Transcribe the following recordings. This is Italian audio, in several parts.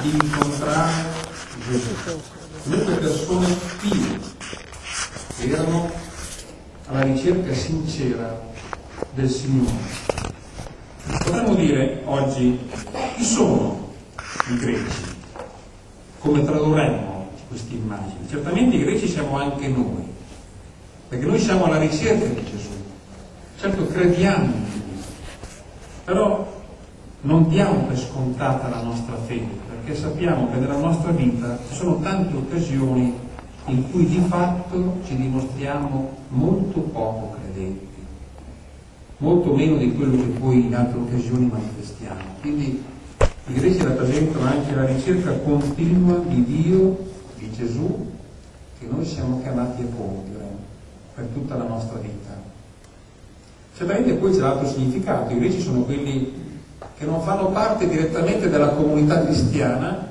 di incontrare Gesù. Molte persone pie che erano alla ricerca sincera del Signore. Potremmo dire oggi chi sono i greci? Come tradurremmo queste immagini? Certamente i greci siamo anche noi, perché noi siamo alla ricerca di Gesù. Certo crediamo in Lui, però non diamo per scontata la nostra fede, perché sappiamo che nella nostra vita ci sono tante occasioni in cui di fatto ci dimostriamo molto poco credenti, molto meno di quello che poi in altre occasioni manifestiamo. Quindi i greci rappresentano anche la ricerca continua di Dio, di Gesù, che noi siamo chiamati a compiere per tutta la nostra vita. Certamente poi c'è l'altro significato: i greci sono quelli che non fanno parte direttamente della comunità cristiana,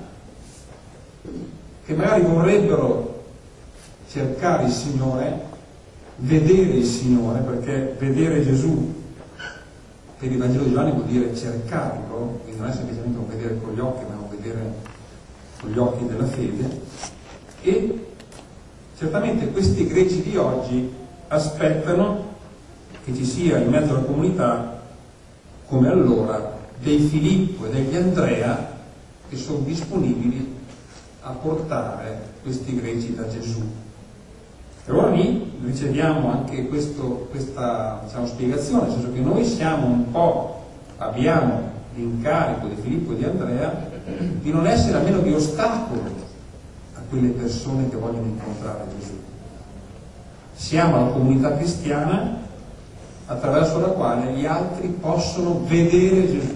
che magari vorrebbero cercare il Signore, vedere il Signore, perché vedere Gesù per il Vangelo di Giovanni vuol dire cercarlo, quindi non è semplicemente non vedere con gli occhi, ma non vedere con gli occhi della fede. E certamente questi greci di oggi aspettano che ci sia in mezzo alla comunità, come allora, dei Filippo e degli Andrea che sono disponibili a portare questi greci da Gesù. E ora lì riceviamo anche questa spiegazione, nel senso che noi abbiamo l'incarico di Filippo e di Andrea di non essere almeno di ostacolo a quelle persone che vogliono incontrare Gesù. Siamo la comunità cristiana attraverso la quale gli altri possono vedere Gesù.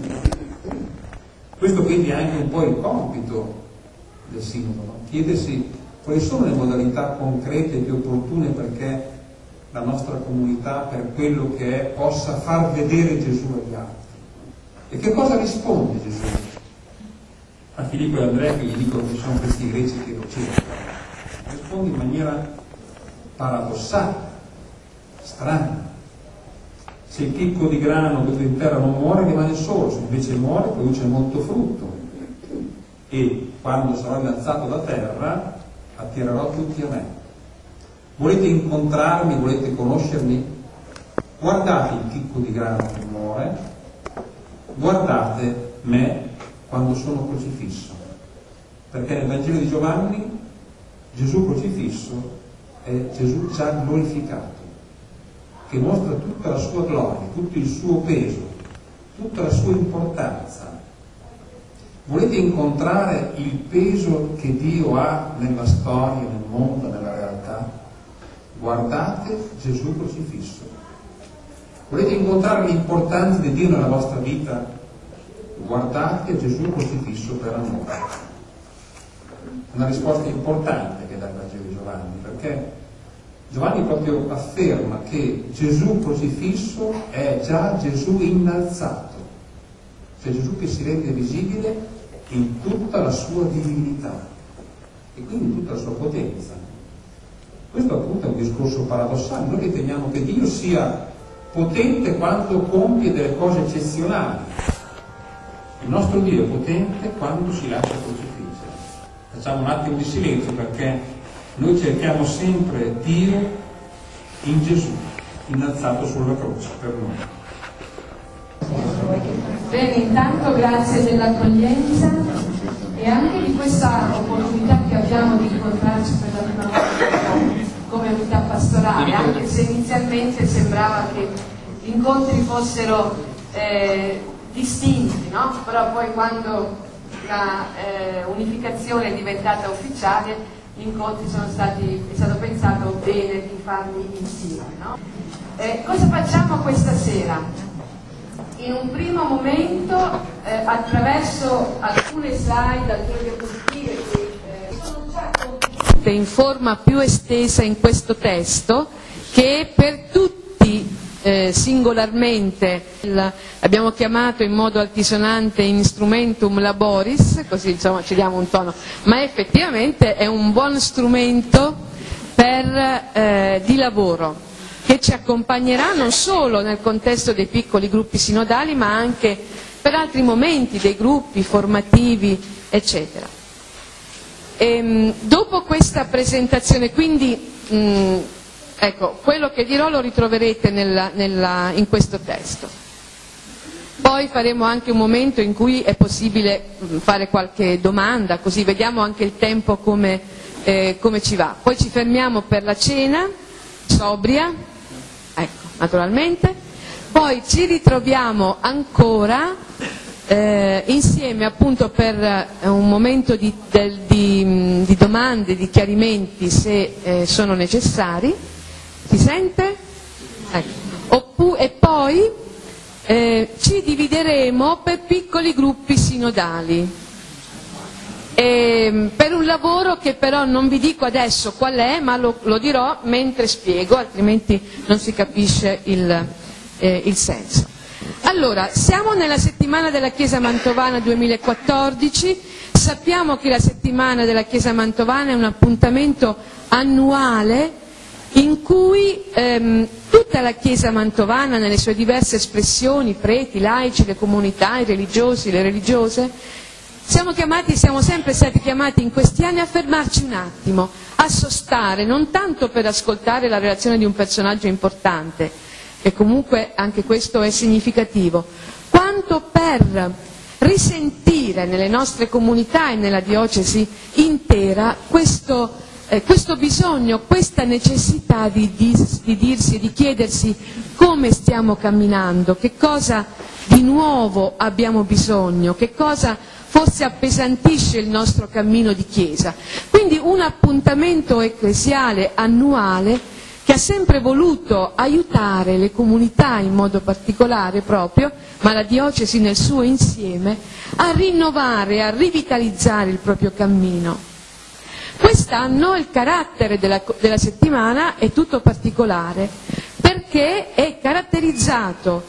Questo quindi è anche un po' il compito del Sinodo, no? Chiedersi quali sono le modalità concrete e più opportune perché la nostra comunità, per quello che è, possa far vedere Gesù agli altri. E che cosa risponde Gesù a Filippo e Andrea che gli dicono che sono questi greci che lo cercano? Risponde in maniera paradossale, strana. Se il chicco di grano che in terra non muore rimane solo, se invece muore produce molto frutto, e quando sarò innalzato da terra attirerò tutti a me. Volete incontrarmi, volete conoscermi? Guardate il chicco di grano che muore, guardate me quando sono crocifisso, perché nel Vangelo di Giovanni Gesù crocifisso è Gesù già glorificato, che mostra tutta la sua gloria, tutto il suo peso, tutta la sua importanza. Volete incontrare il peso che Dio ha nella storia, nel mondo, nella realtà? Guardate Gesù crocifisso. Volete incontrare l'importanza di Dio nella vostra vita? Guardate Gesù crocifisso per amore. Una risposta importante che dà il Vangelo di Giovanni, perché Giovanni proprio afferma che Gesù crocifisso è già Gesù innalzato, cioè Gesù che si rende visibile in tutta la sua divinità e quindi in tutta la sua potenza. Questo appunto è un discorso paradossale. Noi riteniamo che Dio sia potente quando compie delle cose eccezionali. Il nostro Dio è potente quando si lascia crocifiggere. Facciamo un attimo di silenzio, perché noi cerchiamo sempre Dio in Gesù, innalzato sulla croce per noi. Bene, intanto grazie dell'accoglienza e anche di questa opportunità che abbiamo di incontrarci per la prima volta come unità pastorale, anche se inizialmente sembrava che gli incontri fossero distinti, no? Però poi quando la unificazione è diventata ufficiale, gli incontri è stato pensato bene di farli insieme, no? Cosa facciamo questa sera? In un primo momento, attraverso alcune slide, alcune diapositive che sono già contenute in forma più estesa in questo testo, che per tutti singolarmente abbiamo chiamato in modo altisonante instrumentum laboris, così insomma ci diamo un tono, ma effettivamente è un buon strumento di lavoro che ci accompagnerà non solo nel contesto dei piccoli gruppi sinodali, ma anche per altri momenti dei gruppi formativi, eccetera. Dopo questa presentazione, quindi, ecco, quello che dirò lo ritroverete in questo testo. Poi faremo anche un momento in cui è possibile fare qualche domanda, così vediamo anche il tempo come ci va. Poi ci fermiamo per la cena, sobria, ecco, naturalmente. Poi ci ritroviamo ancora insieme appunto per un momento di domande, di chiarimenti se sono necessari. Si sente? Ecco. E poi ci divideremo per piccoli gruppi sinodali, per un lavoro che però non vi dico adesso qual è, ma lo dirò mentre spiego, altrimenti non si capisce il senso. Allora, siamo nella settimana della Chiesa Mantovana 2014, sappiamo che la settimana della Chiesa Mantovana è un appuntamento annuale in cui tutta la Chiesa Mantovana, nelle sue diverse espressioni, preti, laici, le comunità, i religiosi, le religiose, siamo sempre stati chiamati in questi anni a fermarci un attimo, a sostare, non tanto per ascoltare la relazione di un personaggio importante, e comunque anche questo è significativo, quanto per risentire nelle nostre comunità e nella diocesi intera questo bisogno, questa necessità di dirsi e di chiedersi come stiamo camminando, che cosa di nuovo abbiamo bisogno, che cosa forse appesantisce il nostro cammino di Chiesa. Quindi un appuntamento ecclesiale annuale che ha sempre voluto aiutare le comunità in modo particolare proprio, ma la diocesi nel suo insieme, a rinnovare, a rivitalizzare il proprio cammino. Quest'anno il carattere della settimana è tutto particolare, perché è caratterizzato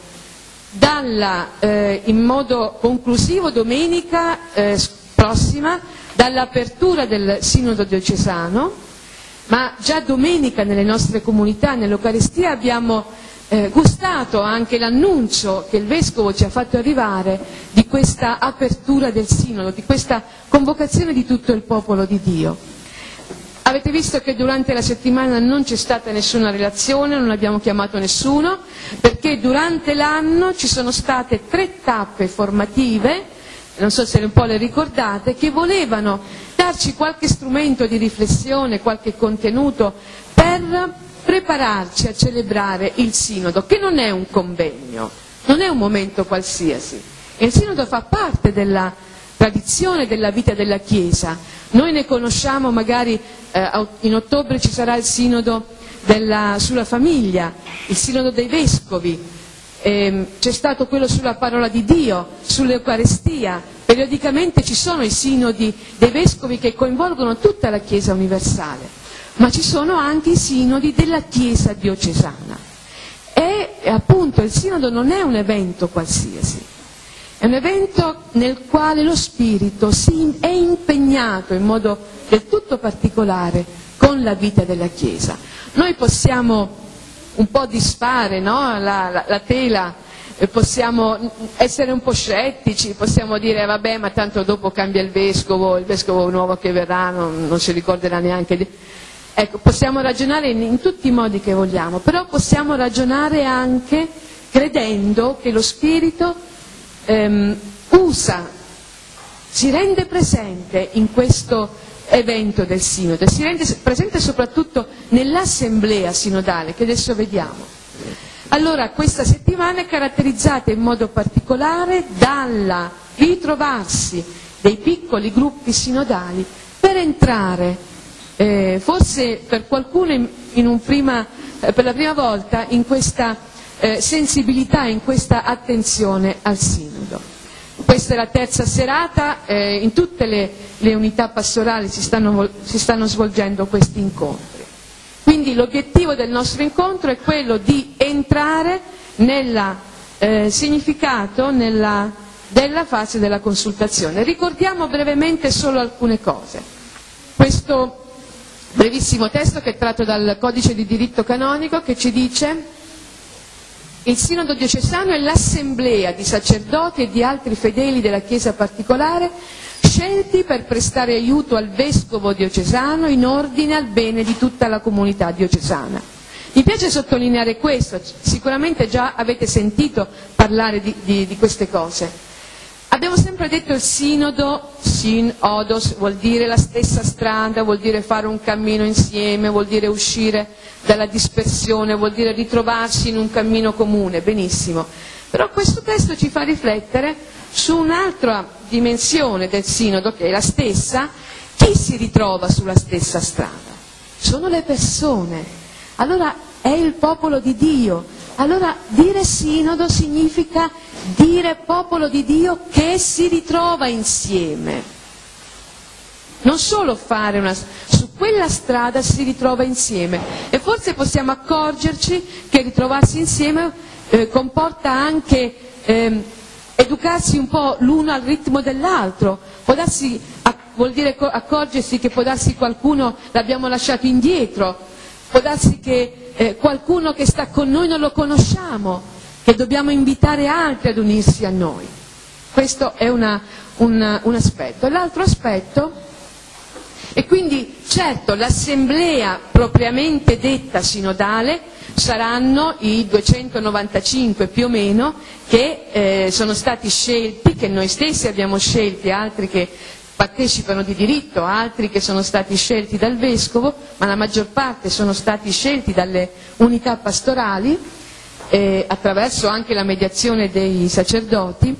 in modo conclusivo domenica prossima dall'apertura del Sinodo diocesano, ma già domenica nelle nostre comunità, nell'Eucaristia, abbiamo gustato anche l'annuncio che il Vescovo ci ha fatto arrivare di questa apertura del Sinodo, di questa convocazione di tutto il popolo di Dio. Avete visto che durante la settimana non c'è stata nessuna relazione, non abbiamo chiamato nessuno, perché durante l'anno ci sono state 3 tappe formative, non so se un po' le ricordate, che volevano darci qualche strumento di riflessione, qualche contenuto per prepararci a celebrare il Sinodo, che non è un convegno, non è un momento qualsiasi. E il Sinodo fa parte della tradizione della vita della Chiesa. Noi ne conosciamo, magari in ottobre ci sarà il Sinodo sulla famiglia, il Sinodo dei Vescovi, c'è stato quello sulla parola di Dio, sull'Eucaristia, periodicamente ci sono i sinodi dei Vescovi che coinvolgono tutta la Chiesa universale, ma ci sono anche i sinodi della Chiesa diocesana. E appunto il Sinodo non è un evento qualsiasi, è un evento nel quale lo Spirito è impegnato in modo del tutto particolare con la vita della Chiesa. Noi possiamo un po' disfare, no? la tela, possiamo essere un po' scettici, possiamo dire vabbè, ma tanto dopo cambia il vescovo nuovo che verrà non si ricorderà neanche di... Ecco, possiamo ragionare in tutti i modi che vogliamo, però possiamo ragionare anche credendo che lo Spirito si rende presente in questo evento del Sinodo, si rende presente soprattutto nell'assemblea sinodale che adesso vediamo. Allora questa settimana è caratterizzata in modo particolare dal ritrovarsi dei piccoli gruppi sinodali per entrare, forse per qualcuno per la prima volta, in questa sensibilità, in questa attenzione al Sinodo. Questa è la terza serata, in tutte le unità pastorali si stanno svolgendo questi incontri. Quindi l'obiettivo del nostro incontro è quello di entrare nel significato della fase della consultazione. Ricordiamo brevemente solo alcune cose. Questo brevissimo testo che è tratto dal Codice di diritto canonico, che ci dice: il Sinodo diocesano è l'assemblea di sacerdoti e di altri fedeli della Chiesa particolare scelti per prestare aiuto al vescovo diocesano in ordine al bene di tutta la comunità diocesana. Mi piace sottolineare questo, sicuramente già avete sentito parlare di queste cose. Abbiamo sempre detto il sinodo, synodos, vuol dire la stessa strada, vuol dire fare un cammino insieme, vuol dire uscire dalla dispersione, vuol dire ritrovarsi in un cammino comune, benissimo. Però questo testo ci fa riflettere su un'altra dimensione del sinodo, che è la stessa. Chi si ritrova sulla stessa strada? Sono le persone. Allora è il popolo di Dio. Allora dire sinodo significa dire popolo di Dio che si ritrova insieme. Non solo fare su quella strada si ritrova insieme. E forse possiamo accorgerci che ritrovarsi insieme comporta anche educarsi un po' l'uno al ritmo dell'altro. Vuol dire accorgersi che può darsi qualcuno l'abbiamo lasciato indietro, può darsi che qualcuno che sta con noi non lo conosciamo, che dobbiamo invitare altri ad unirsi a noi. Questo è un aspetto. L'altro aspetto, e quindi certo l'assemblea propriamente detta sinodale saranno i 295 più o meno che sono stati scelti, che noi stessi abbiamo scelti, altri che partecipano di diritto, altri che sono stati scelti dal vescovo, ma la maggior parte sono stati scelti dalle unità pastorali attraverso anche la mediazione dei sacerdoti.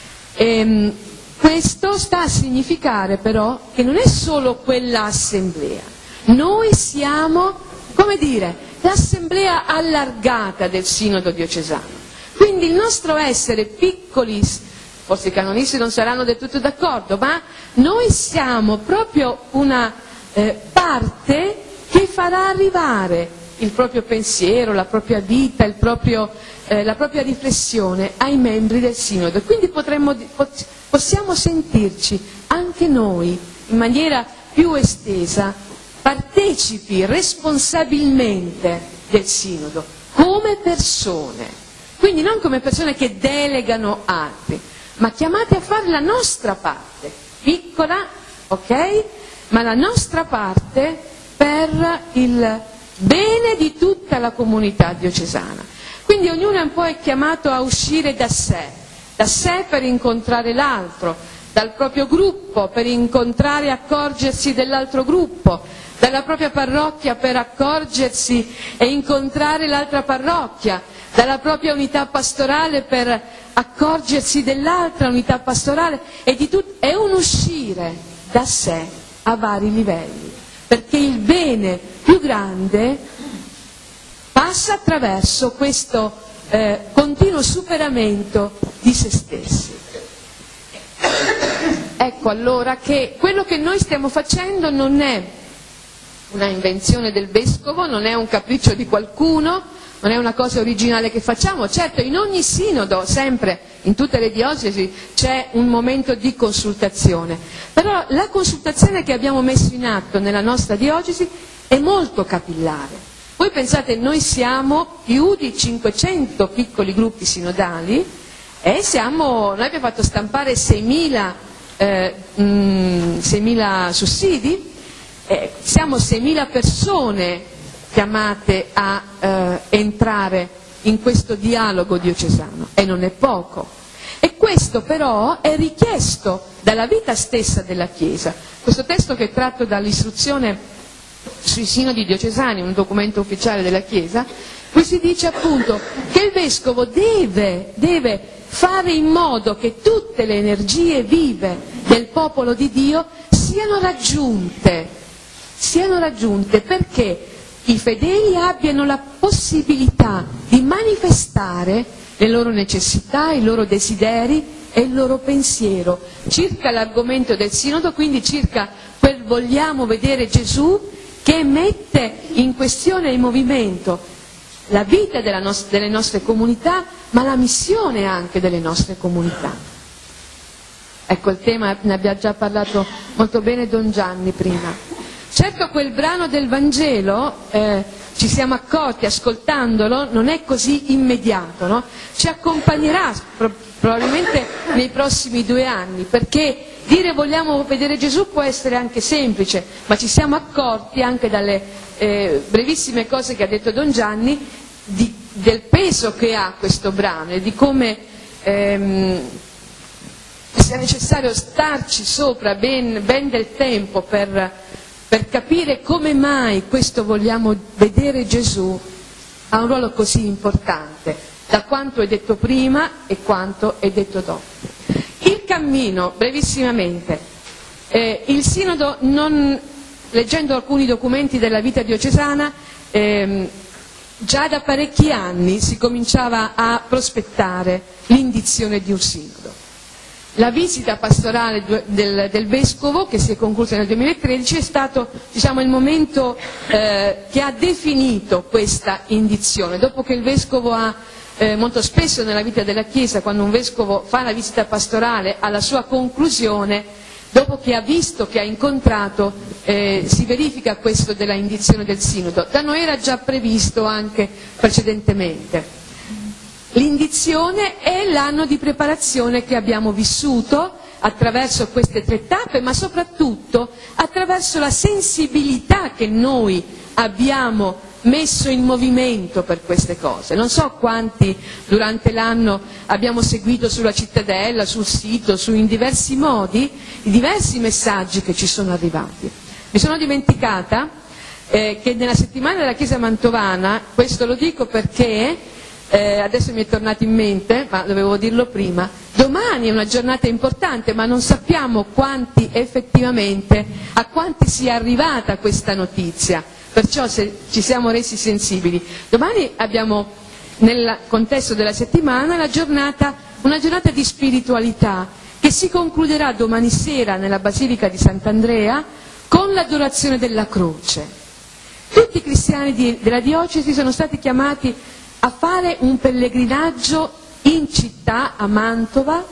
Questo sta a significare però che non è solo quella assemblea, noi siamo, come dire, l'assemblea allargata del sinodo diocesano. Quindi il nostro essere piccoli, forse i canonisti non saranno del tutto d'accordo, ma noi siamo proprio una parte che farà arrivare il proprio pensiero, la propria vita, la propria riflessione ai membri del sinodo. Quindi possiamo sentirci anche noi in maniera più estesa partecipi responsabilmente del sinodo, come persone. Quindi non come persone che delegano altri, ma chiamati a fare la nostra parte, piccola, ok? Ma la nostra parte per il bene di tutta la comunità diocesana. Quindi ognuno un po' è chiamato a uscire da sé per incontrare l'altro, dal proprio gruppo per incontrare e accorgersi dell'altro gruppo, dalla propria parrocchia per accorgersi e incontrare l'altra parrocchia, dalla propria unità pastorale per accorgersi dell'altra unità pastorale, è un uscire da sé a vari livelli, perché il bene più grande passa attraverso questo continuo superamento di se stessi. Ecco allora che quello che noi stiamo facendo non è una invenzione del vescovo, non è un capriccio di qualcuno, non è una cosa originale che facciamo. Certo, in ogni sinodo, sempre, in tutte le diocesi, c'è un momento di consultazione, però la consultazione che abbiamo messo in atto nella nostra diocesi è molto capillare. Voi pensate, noi siamo più di 500 piccoli gruppi sinodali e noi abbiamo fatto stampare 6.000 sussidi, siamo 6.000 persone chiamate a entrare in questo dialogo diocesano e non è poco. E questo però è richiesto dalla vita stessa della Chiesa. Questo testo, che è tratto dall'istruzione sui sinodi diocesani, un documento ufficiale della Chiesa, qui si dice appunto che il vescovo deve fare in modo che tutte le energie vive del popolo di Dio siano raggiunte perché i fedeli abbiano la possibilità di manifestare le loro necessità, i loro desideri e il loro pensiero circa l'argomento del sinodo, quindi circa quel vogliamo vedere Gesù, che mette in questione e in movimento la vita delle nostre comunità, ma la missione anche delle nostre comunità. Ecco, il tema ne abbiamo già parlato molto bene Don Gianni prima. Certo, quel brano del Vangelo ci siamo accorti ascoltandolo, non è così immediato, no? Ci accompagnerà probabilmente nei prossimi 2 anni, perché dire vogliamo vedere Gesù può essere anche semplice, ma ci siamo accorti anche dalle brevissime cose che ha detto Don Gianni del peso che ha questo brano e di come sia necessario starci sopra ben del tempo per capire come mai questo vogliamo vedere Gesù ha un ruolo così importante, da quanto è detto prima e quanto è detto dopo. Il cammino, brevissimamente, il Sinodo, leggendo alcuni documenti della vita diocesana, già da parecchi anni si cominciava a prospettare l'indizione di un Sinodo. La visita pastorale del Vescovo, che si è conclusa nel 2013, è stato, diciamo, il momento che ha definito questa indizione. Dopo che il Vescovo ha, molto spesso nella vita della Chiesa, quando un Vescovo fa la visita pastorale, alla sua conclusione, dopo che ha visto, che ha incontrato, si verifica questo della indizione del Sinodo. Da noi era già previsto anche precedentemente. L'indizione è l'anno di preparazione che abbiamo vissuto attraverso queste 3 tappe, ma soprattutto attraverso la sensibilità che noi abbiamo messo in movimento per queste cose. Non so quanti durante l'anno abbiamo seguito sulla cittadella, sul sito, in diversi modi, i diversi messaggi che ci sono arrivati. Mi sono dimenticata che nella settimana della Chiesa Mantovana, questo lo dico perché adesso mi è tornato in mente, ma dovevo dirlo prima, domani è una giornata importante, ma non sappiamo quanti effettivamente, a quanti sia arrivata questa notizia, perciò se ci siamo resi sensibili. Domani abbiamo, nel contesto della settimana, una giornata di spiritualità che si concluderà domani sera nella Basilica di Sant'Andrea con l'adorazione della croce. Tutti i cristiani della diocesi sono stati chiamati a fare un pellegrinaggio in città, a Mantova,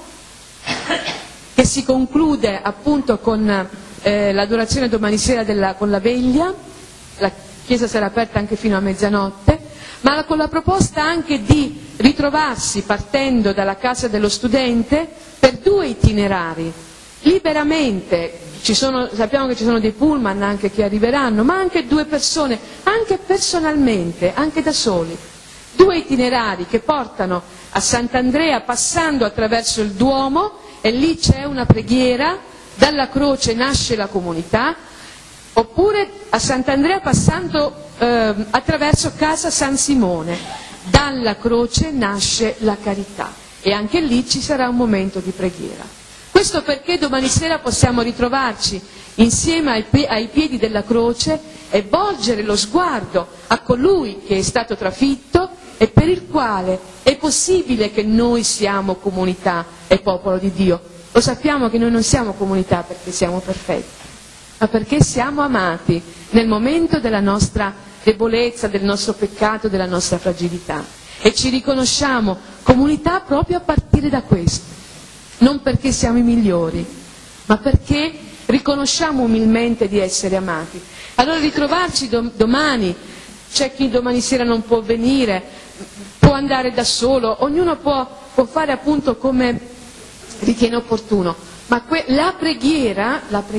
che si conclude appunto con l'adorazione domani sera con la veglia. La chiesa sarà aperta anche fino a mezzanotte, ma con la proposta anche di ritrovarsi partendo dalla casa dello studente per 2 itinerari, liberamente. Sappiamo che ci sono dei pullman anche che arriveranno, ma anche 2 persone, anche personalmente, anche da soli. 2 itinerari che portano a Sant'Andrea passando attraverso il Duomo, e lì c'è una preghiera, dalla croce nasce la comunità, oppure a Sant'Andrea passando attraverso Casa San Simone, dalla croce nasce la carità, e anche lì ci sarà un momento di preghiera. Questo perché domani sera possiamo ritrovarci insieme ai piedi della croce e volgere lo sguardo a colui che è stato trafitto e per il quale è possibile che noi siamo comunità e popolo di Dio. Lo sappiamo che noi non siamo comunità perché siamo perfetti, ma perché siamo amati nel momento della nostra debolezza, del nostro peccato, della nostra fragilità. E ci riconosciamo comunità proprio a partire da questo. Non perché siamo i migliori, ma perché riconosciamo umilmente di essere amati. Allora ritrovarci domani, c'è chi domani sera non può venire, può andare da solo, ognuno può fare appunto come ritiene opportuno, ma la preghiera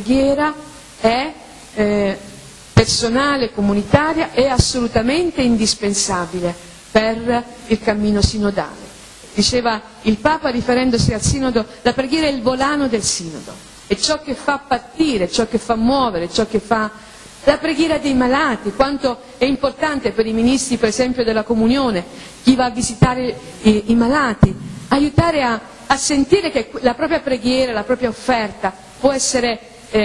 è personale, comunitaria, è assolutamente indispensabile per il cammino sinodale. Diceva il Papa, riferendosi al Sinodo, la preghiera è il volano del Sinodo, è ciò che fa partire, ciò che fa muovere, ciò che fa la preghiera dei malati. Quanto è importante per i ministri, per esempio, della comunione, chi va a visitare i malati, aiutare a sentire che la propria preghiera, la propria offerta può essere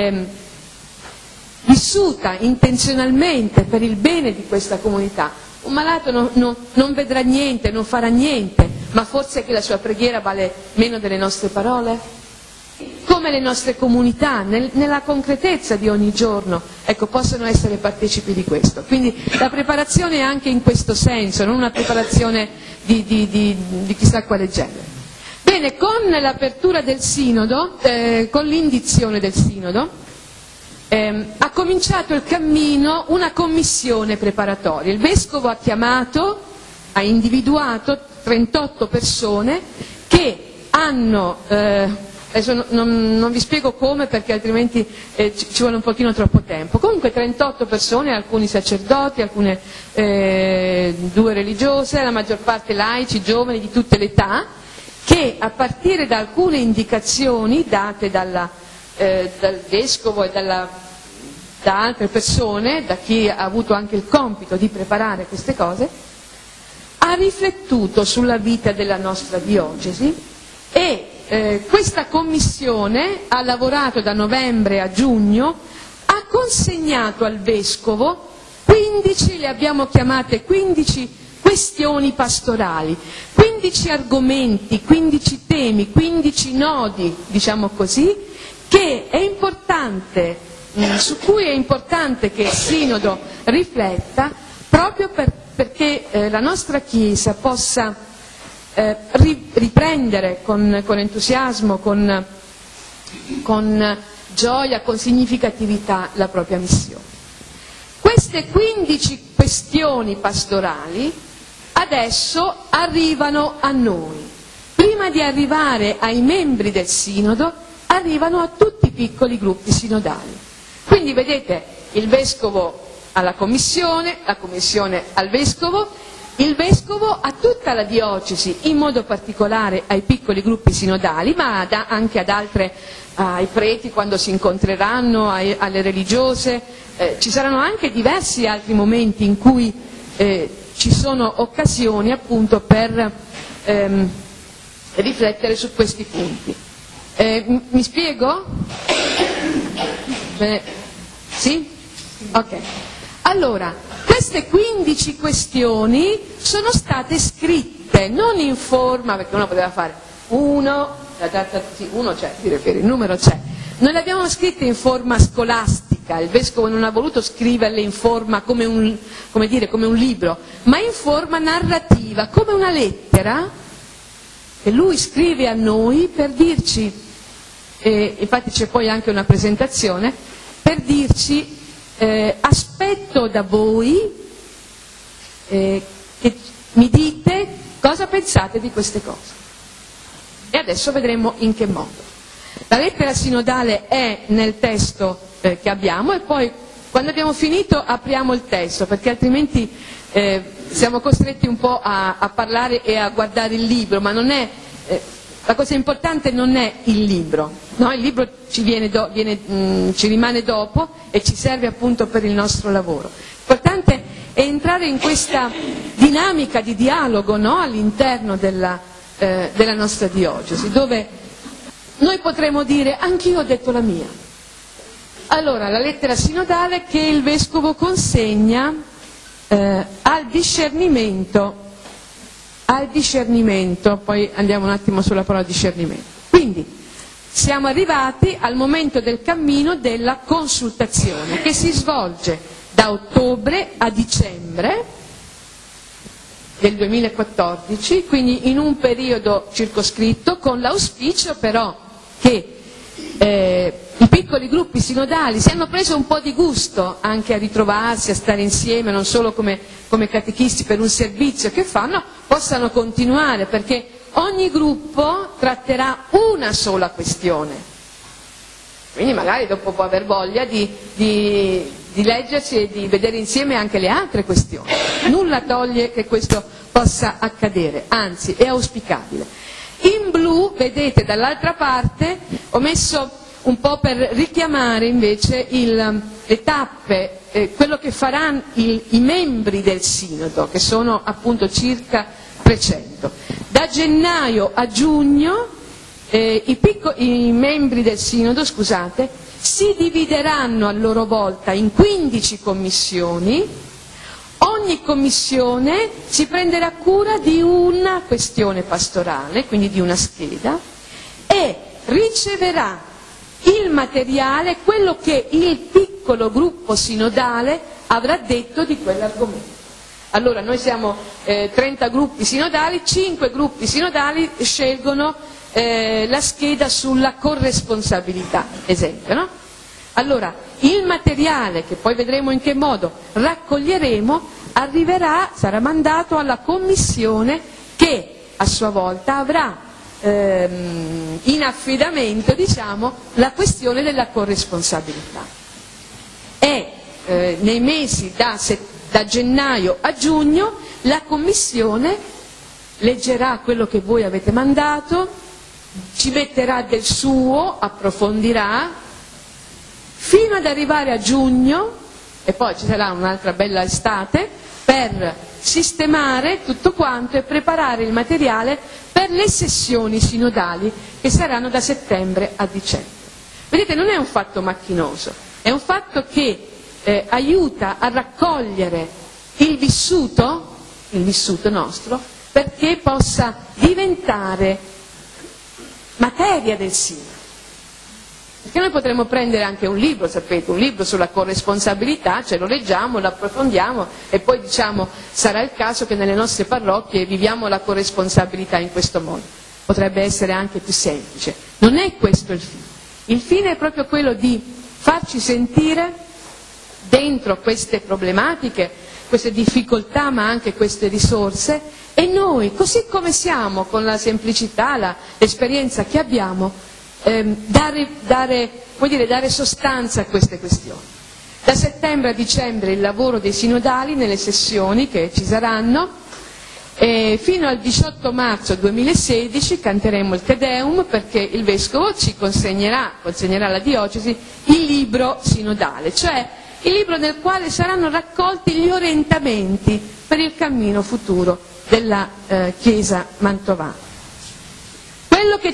vissuta intenzionalmente per il bene di questa comunità. Un malato non vedrà niente, non farà niente, ma forse che la sua preghiera vale meno delle nostre parole? Come le nostre comunità, nella concretezza di ogni giorno, ecco, possono essere partecipi di questo. Quindi la preparazione è anche in questo senso, non una preparazione di chissà quale genere. Bene, con l'apertura del Sinodo, con l'indizione del Sinodo, ha cominciato il cammino una commissione preparatoria. Il Vescovo ha individuato 38 persone che hanno, adesso non vi spiego come perché altrimenti ci vuole un pochino troppo tempo, comunque 38 persone, alcuni sacerdoti, alcune 2 religiose, la maggior parte laici, giovani di tutte le età, che a partire da alcune indicazioni date dal Vescovo e da altre persone, da chi ha avuto anche il compito di preparare queste cose, ha riflettuto sulla vita della nostra diocesi e questa commissione ha lavorato da novembre a giugno, ha consegnato al Vescovo 15, le abbiamo chiamate 15 questioni pastorali, 15 argomenti, 15 temi, 15 nodi, diciamo così, che è importante, su cui è importante che il Sinodo rifletta proprio perché la nostra Chiesa possa riprendere con entusiasmo, con gioia, con significatività la propria missione. Queste 15 questioni pastorali adesso arrivano a noi. Prima di arrivare ai membri del Sinodo, arrivano a tutti i piccoli gruppi sinodali. Quindi vedete, il Vescovo alla Commissione, la Commissione al Vescovo, il Vescovo a tutta la diocesi, in modo particolare ai piccoli gruppi sinodali, ma anche ad altre, ai preti quando si incontreranno, alle religiose. Ci saranno anche diversi altri momenti in cui ci sono occasioni appunto per riflettere su questi punti. Mi spiego? Sì? Ok. Allora, queste 15 questioni sono state scritte, non in forma, perché uno poteva fare uno c'è, il numero c'è. Noi le abbiamo scritte in forma scolastica, il Vescovo non ha voluto scriverle in forma come un libro, ma in forma narrativa, come una lettera che lui scrive a noi per dirci, infatti c'è poi anche una presentazione, per dirci aspetto da voi che mi dite cosa pensate di queste cose. E adesso vedremo in che modo. La lettera sinodale è nel testo che abbiamo e poi quando abbiamo finito apriamo il testo, perché altrimenti siamo costretti un po' a parlare e a guardare il libro, ma non è, la cosa importante non è il libro, no? Il libro ci rimane dopo e ci serve appunto per il nostro lavoro. L'importante è entrare in questa dinamica di dialogo, no? All'interno della nostra diocesi, dove noi potremo dire anch'io ho detto la mia. Allora, la lettera sinodale che il Vescovo consegna al discernimento, poi andiamo un attimo sulla parola discernimento. Quindi siamo arrivati al momento del cammino della consultazione che si svolge da ottobre a dicembre del 2014, quindi in un periodo circoscritto, con l'auspicio però che i piccoli gruppi sinodali si hanno preso un po' di gusto anche a ritrovarsi, a stare insieme, non solo come catechisti per un servizio che fanno, possano continuare, perché ogni gruppo tratterà una sola questione. Quindi magari dopo può aver voglia di leggersi e di vedere insieme anche le altre questioni. Nulla toglie che questo possa accadere, anzi è auspicabile. In blu, vedete dall'altra parte, ho messo un po' per richiamare invece le tappe, quello che faranno i membri del Sinodo, che sono appunto circa 300. Da gennaio a giugno i membri del Sinodo, si divideranno a loro volta in 15 commissioni. Ogni commissione si prenderà cura di una questione pastorale, quindi di una scheda, e riceverà il materiale, quello che il piccolo gruppo sinodale avrà detto di quell'argomento. Allora noi siamo 30 gruppi sinodali, 5 gruppi sinodali scelgono la scheda sulla corresponsabilità, esempio, no? Allora, il materiale, che poi vedremo in che modo raccoglieremo, sarà mandato alla commissione che a sua volta avrà in affidamento, diciamo, la questione della corresponsabilità. E nei mesi da gennaio a giugno la commissione leggerà quello che voi avete mandato, ci metterà del suo, approfondirà, fino ad arrivare a giugno, e poi ci sarà un'altra bella estate, per sistemare tutto quanto e preparare il materiale per le sessioni sinodali che saranno da settembre a dicembre. Vedete, non è un fatto macchinoso, è un fatto che aiuta a raccogliere il vissuto nostro, perché possa diventare materia del Sino. Perché noi potremmo prendere anche un libro, sapete, un libro sulla corresponsabilità, ce lo leggiamo, lo approfondiamo e poi diciamo sarà il caso che nelle nostre parrocchie viviamo la corresponsabilità in questo modo. Potrebbe essere anche più semplice. Non è questo il fine. Il fine è proprio quello di farci sentire dentro queste problematiche, queste difficoltà, ma anche queste risorse, e noi, così come siamo, con la semplicità, l'esperienza che abbiamo, dare sostanza a queste questioni. Da settembre a dicembre il lavoro dei sinodali nelle sessioni che ci saranno, fino al 18 marzo 2016 canteremo il Te Deum, perché il Vescovo ci consegnerà alla diocesi il libro sinodale, cioè il libro nel quale saranno raccolti gli orientamenti per il cammino futuro della Chiesa mantovana. Quello che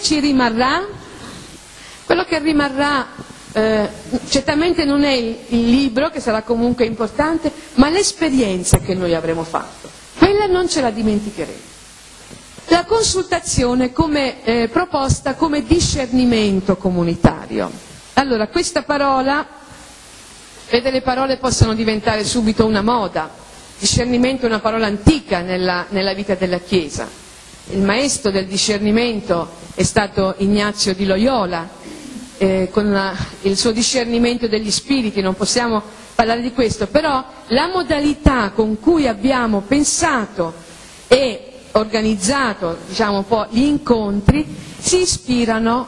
rimarrà certamente non è il libro, che sarà comunque importante, ma l'esperienza che noi avremo fatto. Quella non ce la dimenticheremo. La consultazione come proposta come discernimento comunitario. Allora, questa parola, le parole possono diventare subito una moda. Discernimento è una parola antica nella vita della Chiesa. Il maestro del discernimento è stato Ignazio di Loyola, con il suo discernimento degli spiriti, non possiamo parlare di questo, però la modalità con cui abbiamo pensato e organizzato, diciamo un po', gli incontri si ispirano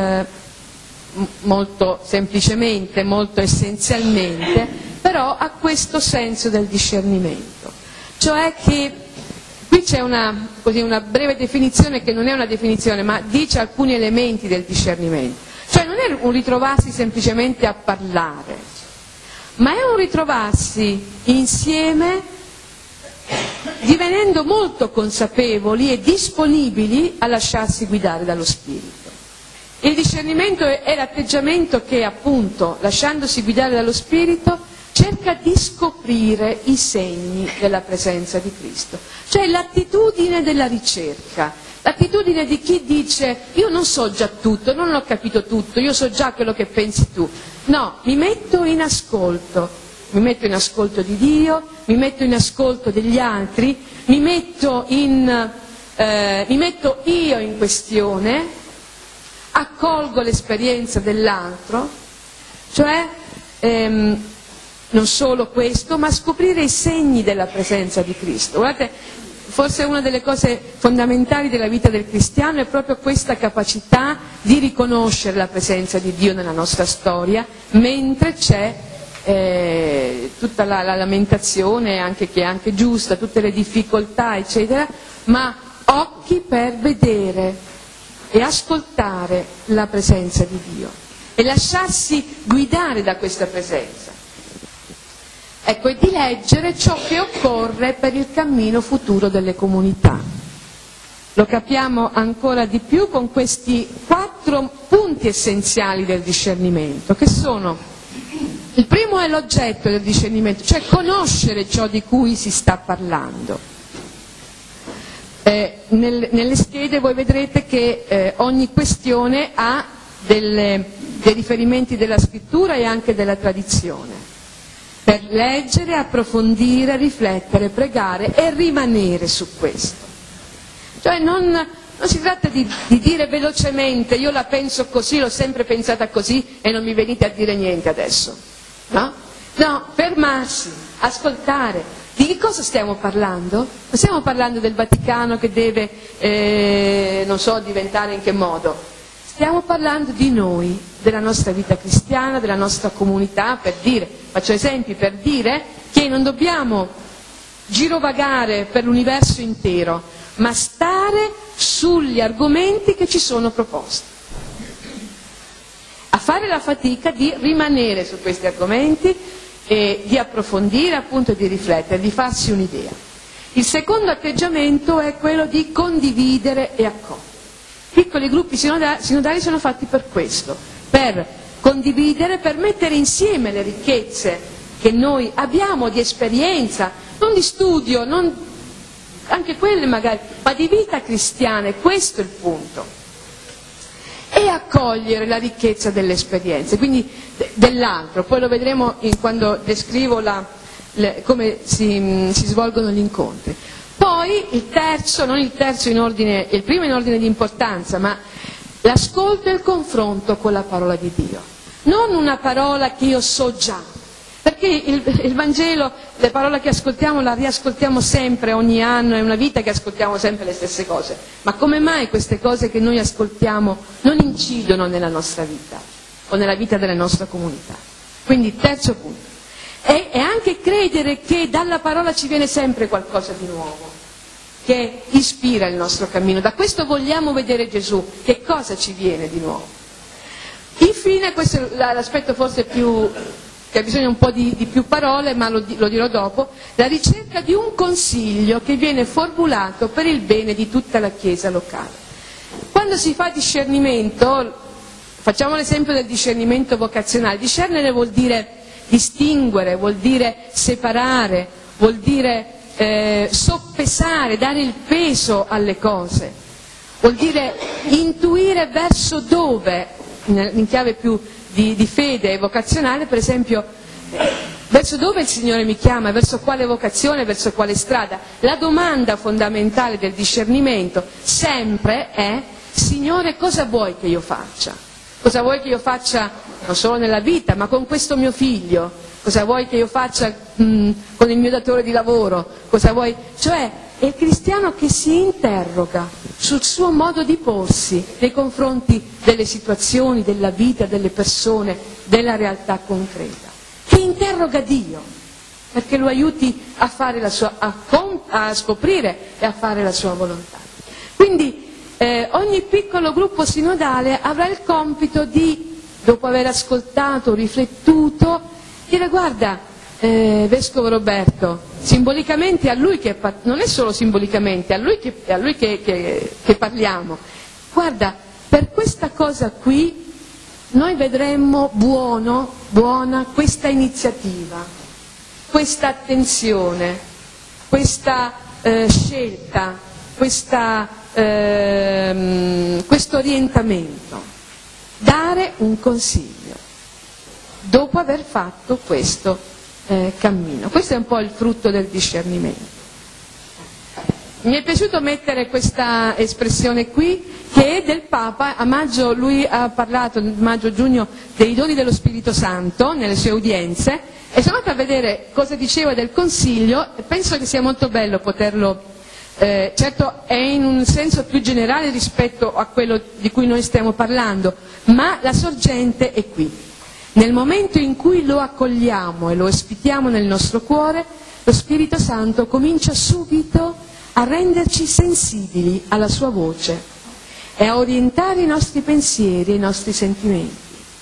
molto semplicemente, molto essenzialmente, però a questo senso del discernimento. Cioè che qui c'è una breve definizione che non è una definizione, ma dice alcuni elementi del discernimento. Cioè non è un ritrovarsi semplicemente a parlare, ma è un ritrovarsi insieme, divenendo molto consapevoli e disponibili a lasciarsi guidare dallo Spirito. Il discernimento è l'atteggiamento che, appunto, lasciandosi guidare dallo Spirito, cerca di scoprire i segni della presenza di Cristo. Cioè l'attitudine della ricerca, l'attitudine di chi dice io non so già tutto, non ho capito tutto, io so già quello che pensi tu. No, mi metto in ascolto di Dio, mi metto in ascolto degli altri, mi metto io in questione, accolgo l'esperienza dell'altro, cioè non solo questo, ma scoprire i segni della presenza di Cristo. Guardate, forse una delle cose fondamentali della vita del cristiano è proprio questa capacità di riconoscere la presenza di Dio nella nostra storia, mentre c'è tutta la lamentazione, anche che è anche giusta, tutte le difficoltà, eccetera, ma occhi per vedere e ascoltare la presenza di Dio e lasciarsi guidare da questa presenza. Ecco, e di leggere ciò che occorre per il cammino futuro delle comunità. Lo capiamo ancora di più con questi 4 punti essenziali del discernimento, che sono: il primo è l'oggetto del discernimento, cioè conoscere ciò di cui si sta parlando. Nelle schede voi vedrete che ogni questione ha dei riferimenti della scrittura e anche della tradizione, per leggere, approfondire, riflettere, pregare e rimanere su questo. Cioè non non si tratta di dire velocemente io la penso così, l'ho sempre pensata così e non mi venite a dire niente adesso, no? No, fermarsi, ascoltare. Di che cosa stiamo parlando? Non stiamo parlando del Vaticano che deve, non so, diventare in che modo. Stiamo parlando di noi, della nostra vita cristiana, della nostra comunità, per dire, faccio esempi, per dire che non dobbiamo girovagare per l'universo intero, ma stare sugli argomenti che ci sono proposti. A fare la fatica di rimanere su questi argomenti e di approfondire, appunto, di riflettere, di farsi un'idea. Il secondo atteggiamento è quello di condividere e accogliere. Piccoli gruppi sinodali sono fatti per questo, per condividere, per mettere insieme le ricchezze che noi abbiamo di esperienza, non di studio, anche quelle magari, ma di vita cristiana, e questo è il punto. E accogliere la ricchezza delle esperienze, quindi dell'altro, poi lo vedremo quando descrivo come si svolgono gli incontri. Poi il terzo, non il terzo in ordine, il primo in ordine di importanza, ma l'ascolto e il confronto con la parola di Dio. Non una parola che io so già, perché il Vangelo, le parole che ascoltiamo, la riascoltiamo sempre, ogni anno, è una vita che ascoltiamo sempre le stesse cose. Ma come mai queste cose che noi ascoltiamo non incidono nella nostra vita o nella vita della nostra comunità? Quindi terzo punto. E anche credere che dalla parola ci viene sempre qualcosa di nuovo, che ispira il nostro cammino. Da questo vogliamo vedere Gesù, che cosa ci viene di nuovo. Infine, questo è l'aspetto forse più, che ha bisogno un po' di più parole, ma lo dirò dopo, la ricerca di un consiglio che viene formulato per il bene di tutta la Chiesa locale. Quando si fa discernimento, facciamo l'esempio del discernimento vocazionale, discernere vuol dire distinguere, vuol dire separare, vuol dire soppesare, dare il peso alle cose, vuol dire intuire verso dove, in chiave più di fede vocazionale, per esempio, verso dove il Signore mi chiama, verso quale vocazione, verso quale strada. La domanda fondamentale del discernimento sempre è: Signore, cosa vuoi che io faccia? Cosa vuoi che io faccia non solo nella vita, ma con questo mio figlio? Cosa vuoi che io faccia con il mio datore di lavoro? Cosa vuoi? Cioè, è il cristiano che si interroga sul suo modo di porsi nei confronti delle situazioni, della vita, delle persone, della realtà concreta, che interroga Dio perché lo aiuti a fare a scoprire e a fare la sua volontà. Quindi ogni piccolo gruppo sinodale avrà il compito di, dopo aver ascoltato, riflettuto, dire: guarda, Vescovo Roberto, simbolicamente a lui che non è solo simbolicamente, a lui che parliamo, guarda, per questa cosa qui noi vedremmo buona questa iniziativa, questa attenzione, questa scelta, questo orientamento. Dare un consiglio dopo aver fatto questo cammino. Questo è un po' il frutto del discernimento. Mi è piaciuto mettere questa espressione qui, che è del Papa. A maggio lui ha parlato, maggio-giugno, dei doni dello Spirito Santo nelle sue udienze, e sono andata a vedere cosa diceva del Consiglio, e penso che sia molto bello poterlo, certo è in un senso più generale rispetto a quello di cui noi stiamo parlando, ma la sorgente è qui. Nel momento in cui lo accogliamo e lo ospitiamo nel nostro cuore, lo Spirito Santo comincia subito a renderci sensibili alla sua voce e a orientare i nostri pensieri e i nostri sentimenti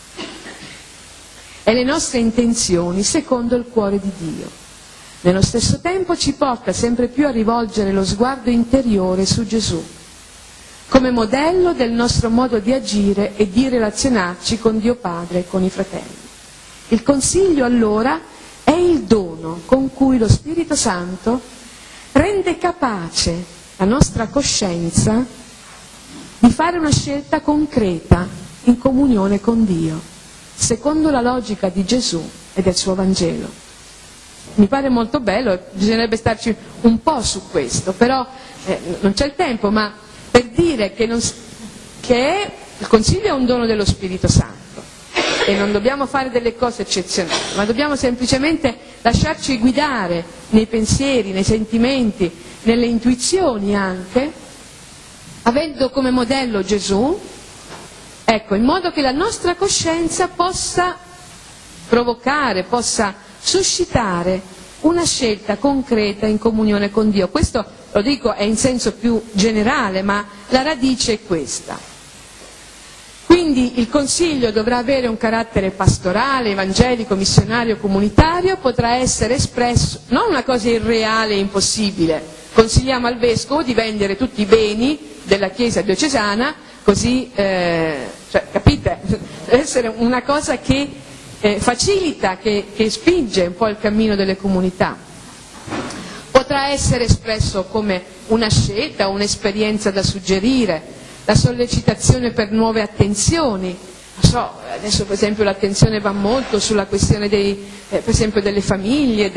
e le nostre intenzioni secondo il cuore di Dio. Nello stesso tempo ci porta sempre più a rivolgere lo sguardo interiore su Gesù, come modello del nostro modo di agire e di relazionarci con Dio Padre e con i fratelli. Il consiglio allora è il dono con cui lo Spirito Santo rende capace la nostra coscienza di fare una scelta concreta in comunione con Dio, secondo la logica di Gesù e del suo Vangelo. Mi pare molto bello, bisognerebbe starci un po' su questo, però non c'è il tempo, ma per dire che il Consiglio è un dono dello Spirito Santo e non dobbiamo fare delle cose eccezionali, ma dobbiamo semplicemente lasciarci guidare nei pensieri, nei sentimenti, nelle intuizioni anche, avendo come modello Gesù, ecco, in modo che la nostra coscienza possa provocare, possa suscitare una scelta concreta in comunione con Dio. Questo, lo dico, è in senso più generale, ma la radice è questa. Quindi il Consiglio dovrà avere un carattere pastorale, evangelico, missionario, comunitario, potrà essere espresso, non una cosa irreale e impossibile, consigliamo al Vescovo di vendere tutti i beni della Chiesa diocesana, così, capite? Deve essere una cosa che facilita, che spinge un po' il cammino delle comunità. Potrà essere espresso come una scelta, un'esperienza da suggerire, la sollecitazione per nuove attenzioni. Non so, adesso per esempio l'attenzione va molto sulla questione per esempio delle famiglie,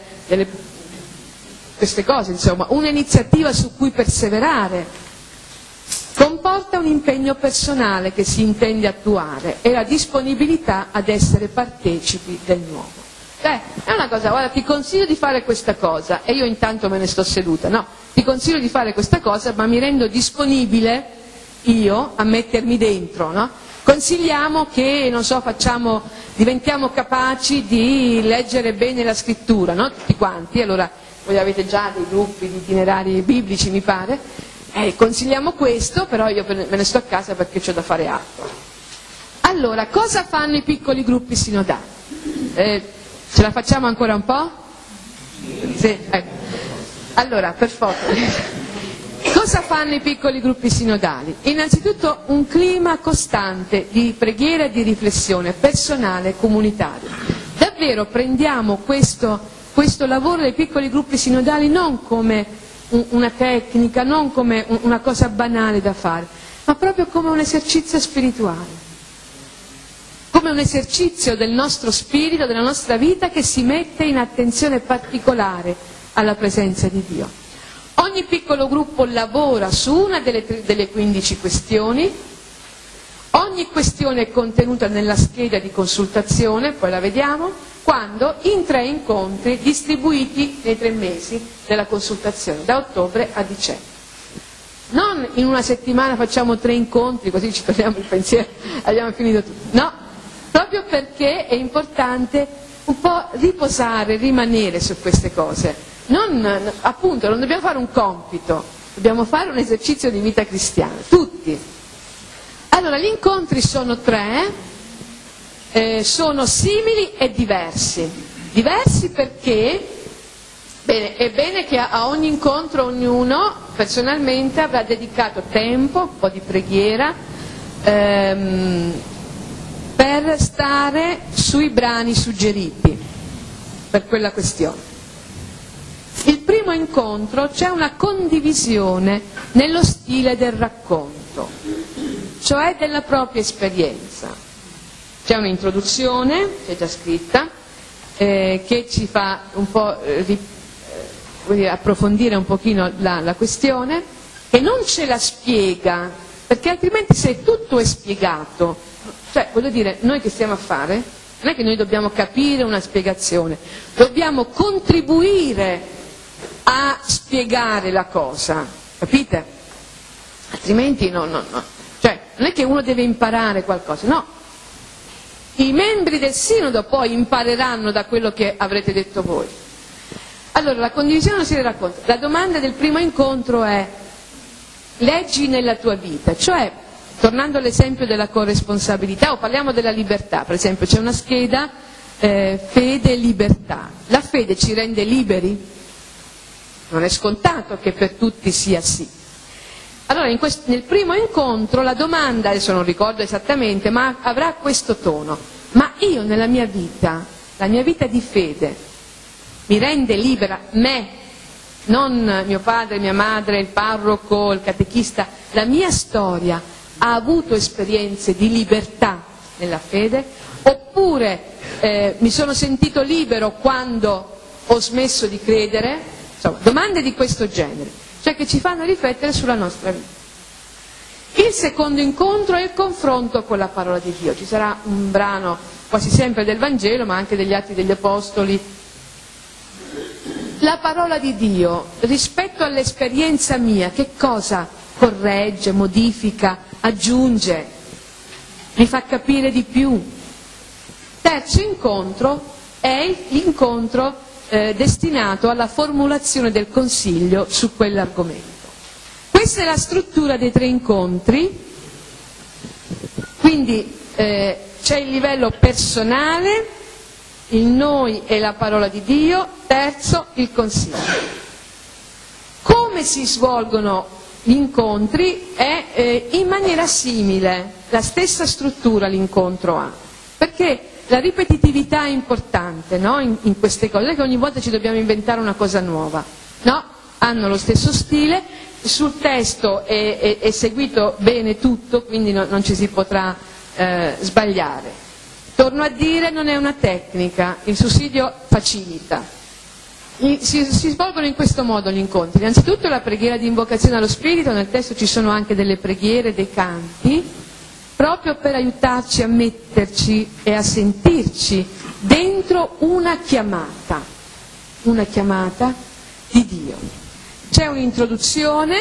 queste cose, insomma, un'iniziativa su cui perseverare. Comporta un impegno personale che si intende attuare e la disponibilità ad essere partecipi del nuovo. È una cosa, guarda, ti consiglio di fare questa cosa e io intanto me ne sto seduta, no, ti consiglio di fare questa cosa ma mi rendo disponibile io a mettermi dentro, no? Consigliamo che, non so, diventiamo capaci di leggere bene la scrittura, no? Tutti quanti, allora voi avete già dei gruppi di itinerari biblici, mi pare, consigliamo questo, però io me ne sto a casa perché c'ho da fare altro. Allora, cosa fanno i piccoli gruppi sinodali? Ce la facciamo ancora un po'? Sì, ecco. Allora, per favore. Cosa fanno i piccoli gruppi sinodali? Innanzitutto un clima costante di preghiera e di riflessione personale e comunitaria. Davvero prendiamo questo lavoro dei piccoli gruppi sinodali non come una tecnica, non come una cosa banale da fare, ma proprio come un esercizio spirituale, come un esercizio del nostro spirito, della nostra vita che si mette in attenzione particolare alla presenza di Dio. Ogni piccolo gruppo lavora su una delle 15 questioni, ogni questione è contenuta nella scheda di consultazione, poi la vediamo, quando in 3 incontri distribuiti nei 3 mesi della consultazione, da ottobre a dicembre. Non in una settimana facciamo 3 incontri, così ci togliamo il pensiero, abbiamo finito tutto. No, proprio perché è importante un po' riposare, rimanere su queste cose. Appunto, non dobbiamo fare un compito, dobbiamo fare un esercizio di vita cristiana, tutti. Allora, gli incontri sono 3, sono simili e diversi. Diversi perché è bene che a ogni incontro ognuno personalmente avrà dedicato tempo, un po' di preghiera, per stare sui brani suggeriti per quella questione. Il primo incontro c'è una condivisione nello stile del racconto, cioè della propria esperienza. C'è un'introduzione, che è già scritta, che ci fa un po' approfondire un pochino la questione, che non ce la spiega, perché altrimenti se tutto è spiegato, cioè voglio dire, noi che stiamo a fare? Non è che noi dobbiamo capire una spiegazione, dobbiamo contribuire a spiegare la cosa, capite? Altrimenti no. Cioè, non è che uno deve imparare qualcosa, no. I membri del sinodo poi impareranno da quello che avrete detto voi. Allora, la condivisione si racconta. La domanda del primo incontro è: leggi nella tua vita, cioè, tornando all'esempio della corresponsabilità, o parliamo della libertà, per esempio c'è una scheda fede e libertà. La fede ci rende liberi? Non è scontato che per tutti sia sì. Allora, nel primo incontro la domanda, adesso non ricordo esattamente, ma avrà questo tono: ma io nella mia vita, la mia vita di fede, mi rende libera me, non mio padre, mia madre, il parroco, il catechista, la mia storia ha avuto esperienze di libertà nella fede? Oppure mi sono sentito libero quando ho smesso di credere? Insomma, domande di questo genere, cioè che ci fanno riflettere sulla nostra vita. Il secondo incontro è il confronto con la parola di Dio. Ci sarà un brano quasi sempre del Vangelo, ma anche degli Atti degli Apostoli. La parola di Dio, rispetto all'esperienza mia, che cosa corregge, modifica, aggiunge, mi fa capire di più? Terzo incontro è l'incontro destinato alla formulazione del consiglio su quell'argomento. Questa è la struttura dei 3 incontri, quindi c'è il livello personale, il noi e la parola di Dio, terzo il consiglio. Come si svolgono gli incontri è in maniera simile, la stessa struttura l'incontro ha, perché la ripetitività è importante, no? in queste cose, che ogni volta ci dobbiamo inventare una cosa nuova, no? Hanno lo stesso stile, sul testo è seguito bene tutto, quindi non ci si potrà sbagliare. Torno a dire, non è una tecnica, il sussidio facilita. Si svolgono in questo modo gli incontri. Innanzitutto la preghiera di invocazione allo Spirito, nel testo ci sono anche delle preghiere, dei canti, proprio per aiutarci a metterci e a sentirci dentro una chiamata di Dio. C'è un'introduzione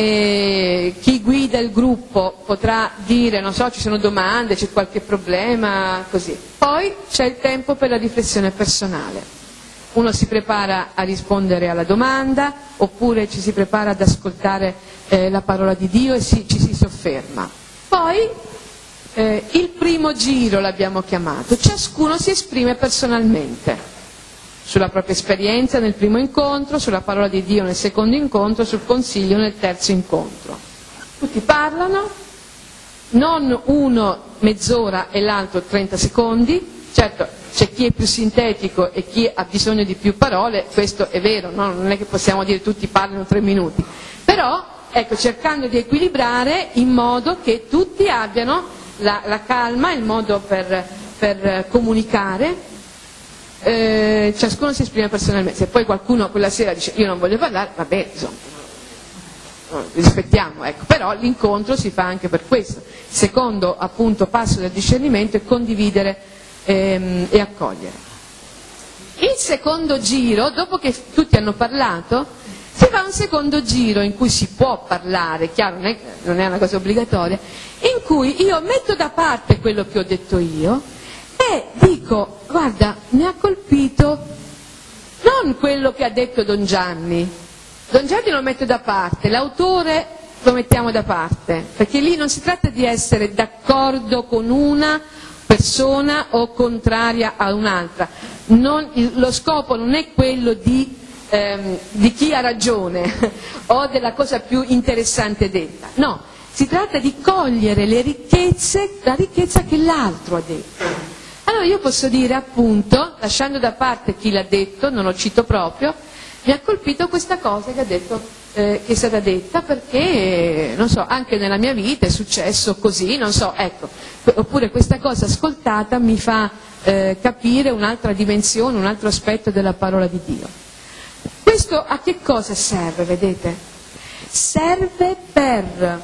e chi guida il gruppo potrà dire, non so, ci sono domande, c'è qualche problema, così. Poi c'è il tempo per la riflessione personale. Uno si prepara a rispondere alla domanda, oppure ci si prepara ad ascoltare la parola di Dio e ci si sofferma. Poi il primo giro l'abbiamo chiamato, ciascuno si esprime personalmente sulla propria esperienza nel primo incontro, sulla parola di Dio nel secondo incontro, sul consiglio nel terzo incontro. Tutti parlano, non uno mezz'ora e l'altro 30 secondi, certo c'è chi è più sintetico e chi ha bisogno di più parole, questo è vero, no? Non è che possiamo dire tutti parlano 3 minuti, però ecco, cercando di equilibrare in modo che tutti abbiano la calma, il modo per comunicare. Ciascuno si esprime personalmente. Se poi qualcuno quella sera dice io non voglio parlare, va bene, insomma, rispettiamo, ecco. Però l'incontro si fa anche per questo. Il secondo appunto passo del discernimento è condividere e accogliere. Il secondo giro, dopo che tutti hanno parlato, si fa un secondo giro in cui si può parlare, chiaro, non è una cosa obbligatoria, in cui io metto da parte quello che ho detto io e dico, guarda, mi ha colpito non quello che ha detto Don Gianni lo metto da parte, l'autore lo mettiamo da parte, perché lì non si tratta di essere d'accordo con una persona o contraria a un'altra, lo scopo non è quello di chi ha ragione o della cosa più interessante detta, no, si tratta di cogliere la ricchezza che l'altro ha detto. Allora io posso dire appunto, lasciando da parte chi l'ha detto, non lo cito proprio, mi ha colpito questa cosa che ha detto, che è stata detta perché, non so, anche nella mia vita è successo così, non so, ecco, oppure questa cosa ascoltata mi fa capire un'altra dimensione, un altro aspetto della parola di Dio. Questo a che cosa serve, vedete? Serve per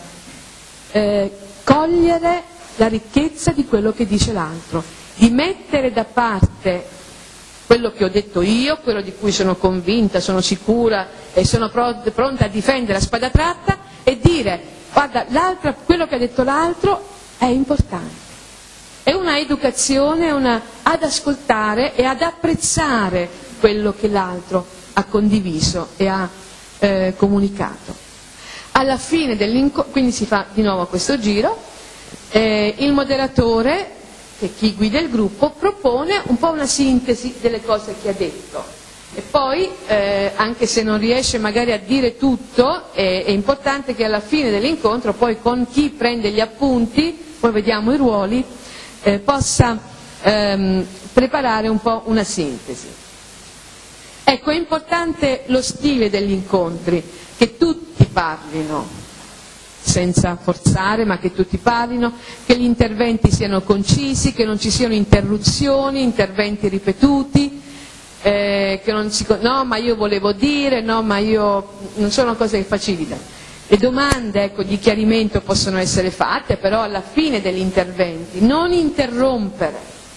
cogliere la ricchezza di quello che dice l'altro, di mettere da parte quello che ho detto io, quello di cui sono convinta, sono sicura e sono pronta a difendere a spada tratta e dire, guarda, quello che ha detto l'altro è importante. È una educazione ad ascoltare e ad apprezzare quello che l'altro ha condiviso e ha comunicato. Alla fine dell'incontro, quindi si fa di nuovo questo giro, il moderatore, che chi guida il gruppo, propone un po' una sintesi delle cose che ha detto e poi, anche se non riesce magari a dire tutto, è importante che alla fine dell'incontro poi con chi prende gli appunti, poi vediamo i ruoli, possa preparare un po' una sintesi. Ecco, è importante lo stile degli incontri, che tutti parlino senza forzare, ma che tutti parlino, che gli interventi siano concisi, che non ci siano interruzioni, interventi ripetuti, che non si no ma io volevo dire, no ma io non sono cose che facilitano. Le domande, ecco, di chiarimento possono essere fatte, però alla fine degli interventi non interrompere.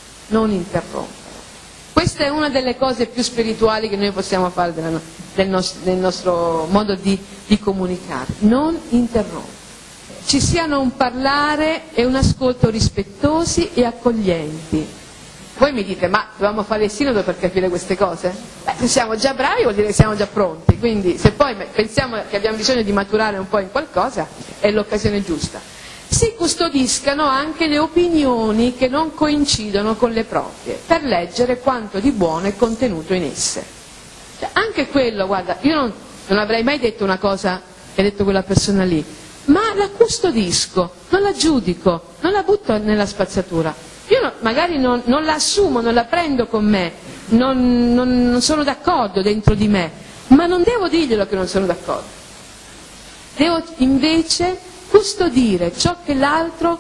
Questa è una delle cose più spirituali che noi possiamo fare del nostro modo di comunicare. Non interrompere. Ci siano un parlare e un ascolto rispettosi e accoglienti. Voi mi dite, ma dobbiamo fare il sinodo per capire queste cose? Beh, se siamo già bravi vuol dire che siamo già pronti, quindi se poi pensiamo che abbiamo bisogno di maturare un po' in qualcosa, è l'occasione giusta. Si custodiscano anche le opinioni che non coincidono con le proprie, per leggere quanto di buono è contenuto in esse. Cioè, anche quello, guarda, io non avrei mai detto una cosa che ha detto quella persona lì, ma la custodisco, non la giudico, non la butto nella spazzatura. Io magari non la assumo, non la prendo con me, non sono d'accordo dentro di me, ma non devo dirglielo che non sono d'accordo. Devo invece custodire ciò che l'altro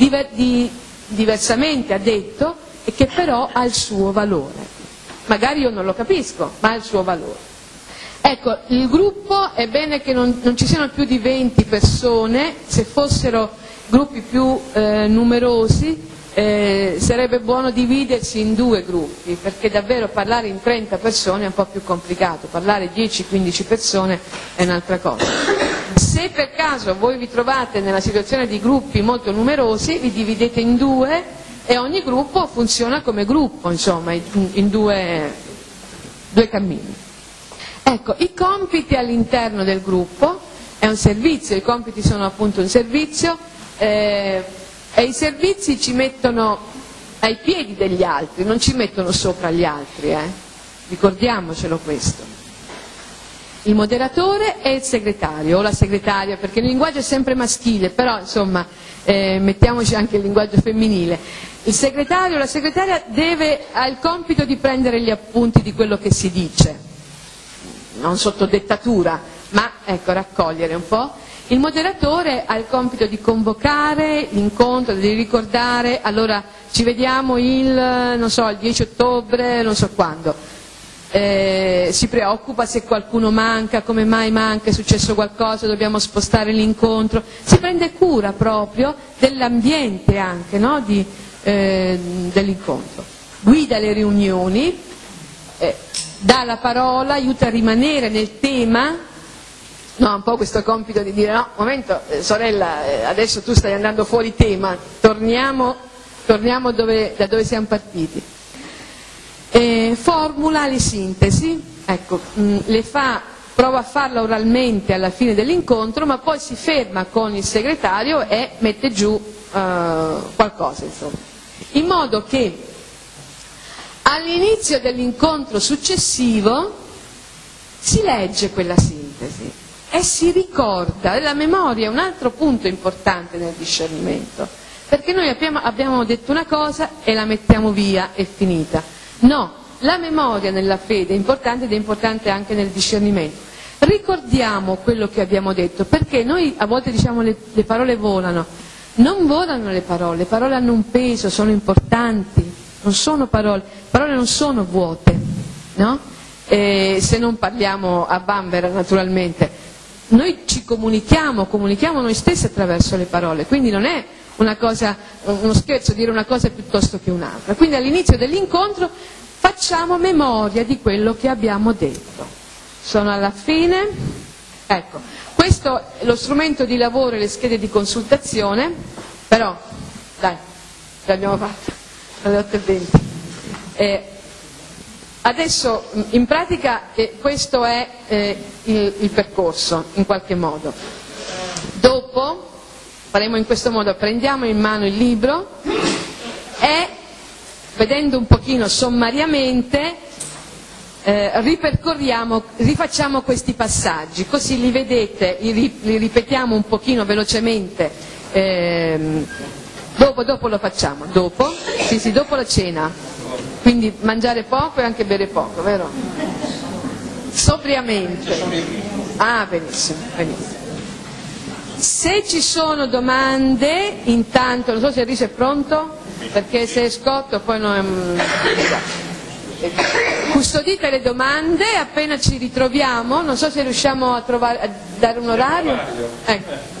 diversamente ha detto e che però ha il suo valore. Magari io non lo capisco, ma ha il suo valore. Ecco, il gruppo è bene che non ci siano più di 20 persone, se fossero gruppi più numerosi sarebbe buono dividersi in 2 gruppi, perché davvero parlare in 30 persone è un po' più complicato, parlare 10-15 persone è un'altra cosa. Se per caso voi vi trovate nella situazione di gruppi molto numerosi, vi dividete in 2 e ogni gruppo funziona come gruppo, insomma, in due cammini. Ecco, i compiti all'interno del gruppo è un servizio, i compiti sono appunto un servizio, e i servizi ci mettono ai piedi degli altri, non ci mettono sopra gli altri, ricordiamocelo questo. Il moderatore e il segretario, o la segretaria, perché il linguaggio è sempre maschile, però insomma mettiamoci anche il linguaggio femminile. Il segretario o la segretaria ha il compito di prendere gli appunti di quello che si dice, non sotto dettatura, ma ecco, raccogliere un po'. Il moderatore ha il compito di convocare l'incontro, di ricordare, allora ci vediamo il 10 ottobre, non so quando. Si preoccupa se qualcuno manca, come mai manca, è successo qualcosa, dobbiamo spostare l'incontro. Si prende cura proprio dell'ambiente anche, no? Dell'incontro. Guida le riunioni, dà la parola, aiuta a rimanere nel tema. No, un po' questo compito di dire, no, momento, sorella, adesso tu stai andando fuori tema, torniamo da dove siamo partiti. Formula le sintesi, ecco, prova a farla oralmente alla fine dell'incontro, ma poi si ferma con il segretario e mette giù qualcosa, insomma. In modo che all'inizio dell'incontro successivo si legge quella sintesi. E si ricorda, la memoria è un altro punto importante nel discernimento, perché noi abbiamo detto una cosa e la mettiamo via, è finita. No, la memoria nella fede è importante ed è importante anche nel discernimento. Ricordiamo quello che abbiamo detto, perché noi a volte diciamo le parole volano. Non volano le parole hanno un peso, sono importanti, non sono parole non sono vuote, no? Se non parliamo a vanvera naturalmente. Noi ci comunichiamo noi stessi attraverso le parole, quindi non è uno scherzo dire una cosa piuttosto che un'altra. Quindi all'inizio dell'incontro facciamo memoria di quello che abbiamo detto. Sono alla fine, ecco, questo è lo strumento di lavoro e le schede di consultazione, però, dai, l'abbiamo fatta, alle 8:20. Adesso in pratica questo è il percorso in qualche modo. Dopo faremo in questo modo, prendiamo in mano il libro e vedendo un pochino sommariamente rifacciamo questi passaggi, così li vedete, li ripetiamo un pochino velocemente. Dopo lo facciamo, dopo la cena. Quindi mangiare poco e anche bere poco, vero? Sobriamente. Ah, benissimo. Se ci sono domande, intanto, non so se il riso è pronto, perché se è scotto poi non è... custodite le domande, appena ci ritroviamo, non so se riusciamo a dare un orario. Ecco.